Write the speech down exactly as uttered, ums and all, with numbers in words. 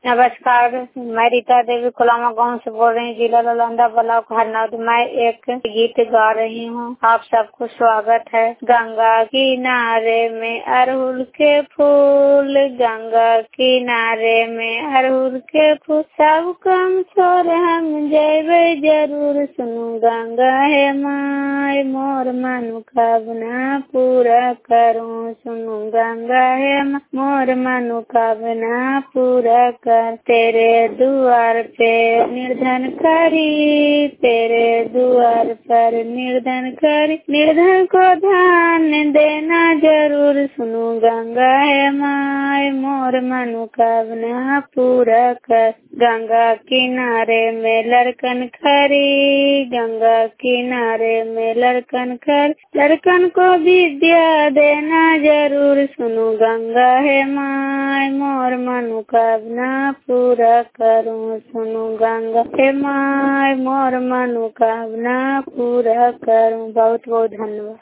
नमस्कार, मैं रीता देवी कोलामा गांव से बोल रही हूँ, जिला नालंदा, ब्लॉक हरनौत। मैं एक गीत गा रही हूँ, आप सबको स्वागत है। गंगा किनारे में अरहुल के फूल, गंगा किनारे में अरहुल के फूल, सब कम छोर हम जेबे जरूर, सुनू गंगा है माय मोर मनोकामना पूरा करूँ, सुनू गंगा है मोर मनोकामना पूरा कर। तेरे द्वार पे निर्धन करी, तेरे द्वार पर निर्धन करी, निर्धन को ध्यान देना जरूर, सुनू गंगा है माय मोर मनोकामना पूरा कर। गंगा किनारे में लड़कन खरी, गंगा किनारे में लड़कन खरी, लड़कन को विद्या देना जरूर, सुनू गंगा है माय मोर मनोकामना पूरा करूं, सुनू गंगा हे माय मोर मनोकामना पूरा करूं। बहुत बहुत धन्यवाद।